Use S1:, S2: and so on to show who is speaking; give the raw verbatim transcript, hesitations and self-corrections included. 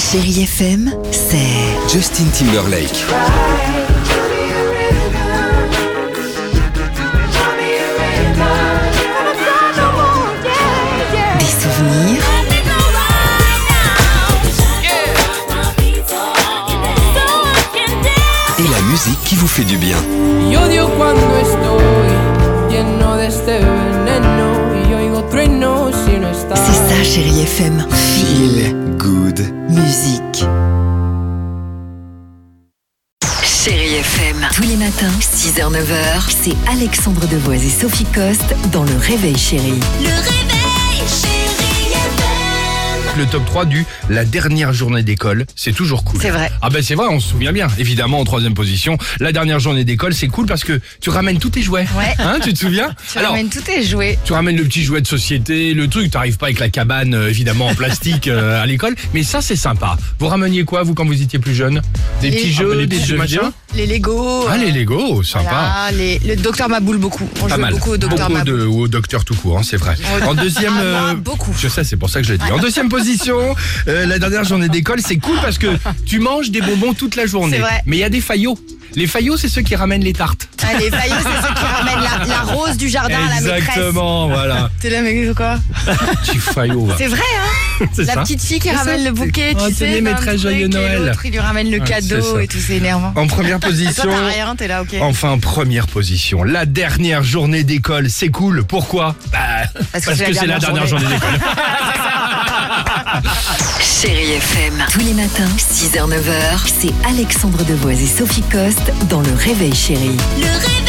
S1: Chérie F M, c'est
S2: Justin Timberlake.
S1: Des souvenirs.
S2: Et la musique qui vous fait du bien.
S1: C'est ça, Chérie F M.
S2: Feel good.
S1: Musique. Chérie F M, tous les matins, six heures neuf heures, c'est Alexandre Devoise et Sophie Coste dans Le Réveil Chérie.
S3: Le réveil, chérie F M.
S4: Le top trois du la dernière journée d'école, c'est toujours cool.
S1: C'est vrai.
S4: Ah ben c'est vrai, on se souvient bien. Évidemment, en troisième position, la dernière journée d'école, c'est cool parce que tu ramènes tous tes jouets.
S5: Ouais.
S4: Hein, tu te souviens?
S5: Tu ramènes tous tes jouets.
S4: Tu ramènes le petit jouet de société, le truc, t'arrives pas avec la cabane, euh, évidemment, en plastique euh, à l'école. Mais ça, c'est sympa. Vous rameniez quoi, vous, quand vous étiez plus jeune? Des
S5: Les-
S4: petits
S5: Ah,
S4: jeux,
S5: bah, les
S4: des
S5: petits
S4: jeux
S5: jeux
S4: machins?
S5: Les Lego.
S4: Ah, les
S5: euh,
S4: Lego, sympa.
S5: voilà, les, le docteur Maboule beaucoup. On
S4: Pas
S5: jouait
S4: mal.
S5: beaucoup au docteur
S4: Beaucoup
S5: Maboule.
S4: de, ou au docteur tout court, hein, c'est vrai. En deuxième,
S5: Ah, moi,
S4: euh,
S5: beaucoup.
S4: je sais, c'est pour ça que je l'ai dit. En deuxième position, euh, la dernière journée d'école, c'est cool parce que tu manges des bonbons toute la journée.
S5: C'est vrai.
S4: Mais il y a des faillots. Les faillots, c'est ceux qui ramènent les tartes.
S5: Ah, les faillots, c'est ceux qui ramènent la, la rose du jardin à la maîtresse.
S4: Exactement, voilà.
S5: T'es là, mais quoi?
S4: Petit faillot, va.
S5: C'est vrai, hein?
S4: C'est
S5: La
S4: ça.
S5: petite fille qui
S4: C'est
S5: ramène
S4: ça.
S5: le bouquet,
S4: Oh,
S5: tu
S4: tenez,
S5: sais.
S4: maîtresse,
S5: plein de
S4: joyeux
S5: trucs, et
S4: Noël.
S5: l'autre, il lui ramène le
S4: Ouais, c'est
S5: cadeau
S4: ça.
S5: et tout, c'est énervant.
S4: En première
S5: Toi,
S4: position.
S5: t'as rien, t'es là, ok.
S4: Enfin, première position. La dernière journée d'école, c'est cool. Pourquoi? Bah, parce que c'est la dernière journée d'école.
S1: Chérie F M, tous les matins, six heures neuf heures, c'est Alexandre Devoise et Sophie Coste dans Le Réveil Chérie.
S3: Le réveil.